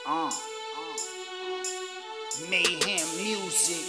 Uh, Mayhem music.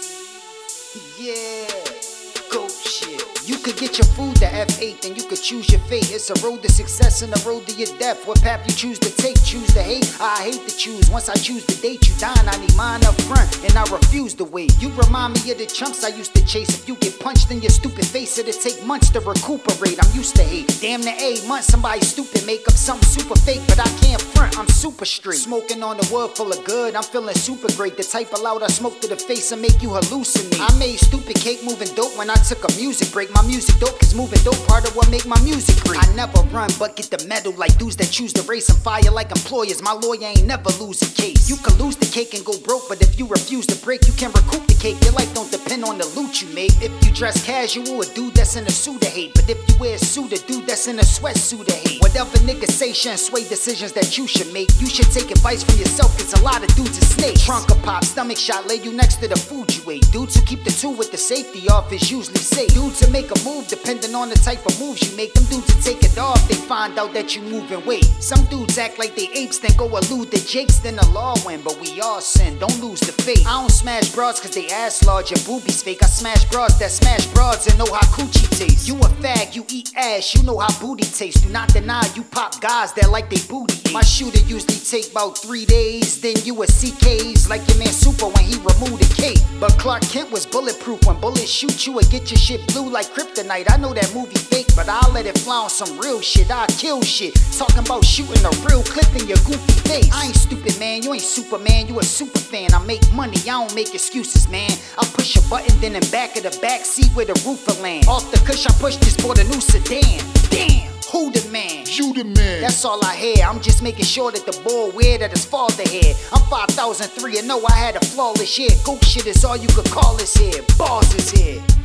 Yeah, go shit. You could get your food to F8, then you could choose your fate. It's a road to success and a road to your death. What path you choose to take? Choose to hate? I hate to choose. Once I choose to date, you dying. I need mine up front, and I refuse to wait. You remind me of the chumps I used to chase. If you get punched in your stupid face, it'll take months to recuperate. I'm used to hate. Damn the A months, somebody stupid make up something super fake, but I can't front. I'm super straight. Smoking on the wood full of good. I'm feeling super great. The type of loud I smoke to the face and make you hallucinate. I made stupid cake moving dope when I took a music break. My music dope, cause moving dope part of what make my music great. I never run but get the medal like dudes that choose to race and fire like employers. My lawyer ain't never lose a case. You can lose the cake and go broke, but if you refuse to break, you can recoup the cake. Your life don't depend on the loot you make. If you dress casual, a dude that's in a suit to hate. But if you wear a suit, a dude that's in a sweatsuit to hate. Whatever niggas say shouldn't sway decisions that you should make. You should take advice from yourself, cause a lot of dudes are snakes. Trunk or pop, stomach shot, lay you next to the food you ate. Dudes who keep the tool with the safety off is usually safe. Dudes who make a move depending on the type of moves you make. Them dudes who take it off, they find out that you moving weight. Some dudes act like they apes, then go allude to jakes, then the law win. But we all sin, don't lose the faith. I don't smash broads cause they ass large and boobies fake. I smash broads that smash broads and know how coochie tastes. You a fag, you eat ass, you know how booty tastes. Do not deny you pop guys that like they booty eat. My shooter usually take about 3 days, then you a CKs like your man Super when he removed the cape. But Clark Kent was bulletproof. When bullets shoot you and get your shit blue like kryptonite. I know that movie fake, but I'll let it fly on some real shit. I'll kill shit, talking about shooting a real clip in your goofy face. I ain't stupid, man, you ain't Superman, you a super fan. I make money, I don't make excuses, man. I push a button, then in back of the back seat where the roof will land. Off the cush, I push this for the new sedan. Damn, who the man? You the man. That's all I hear. I'm just making sure that the boy aware that his father here. I'm 5003 and know I had a flawless year. Go shit is all you could call this here. Bars is here.